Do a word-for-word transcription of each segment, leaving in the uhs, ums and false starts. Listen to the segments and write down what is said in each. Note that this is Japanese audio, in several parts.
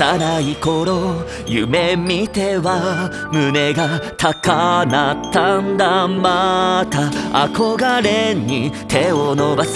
幼い頃夢見ては胸が高鳴ったんだ。また憧れに手を伸ばす。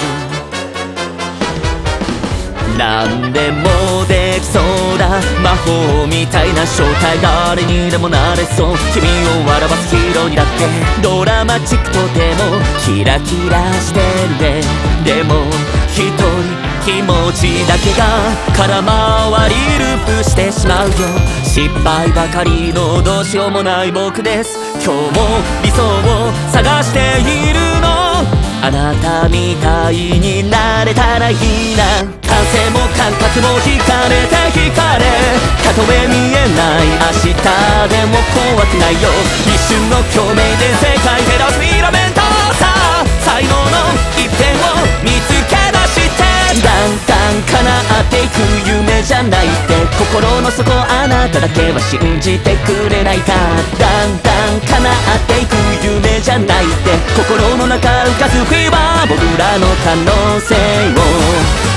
なんでもできそうだ、魔法みたいな正体、誰にでもなれそう。君を笑わすヒーローにだってドラマチックとてもキラキラしてるね。でも一人気持ちだけが空回りループしてしまうよ。失敗ばかりのどうしようもない僕です。今日も理想を探しているの。あなたみたいになれたらいいな。感性も感覚も惹かれて惹かれ、たとえ見えない明日でも怖くないよ。一瞬の共鳴で世界照らすフィラメントさあ、才能の一点を見つけ出して、だんだん叶っていく夢じゃないって、心の底あなただけは信じてくれないか。だんだん叶っていく夢じゃないって、心の中浮かすフィーバー、僕らの可能性を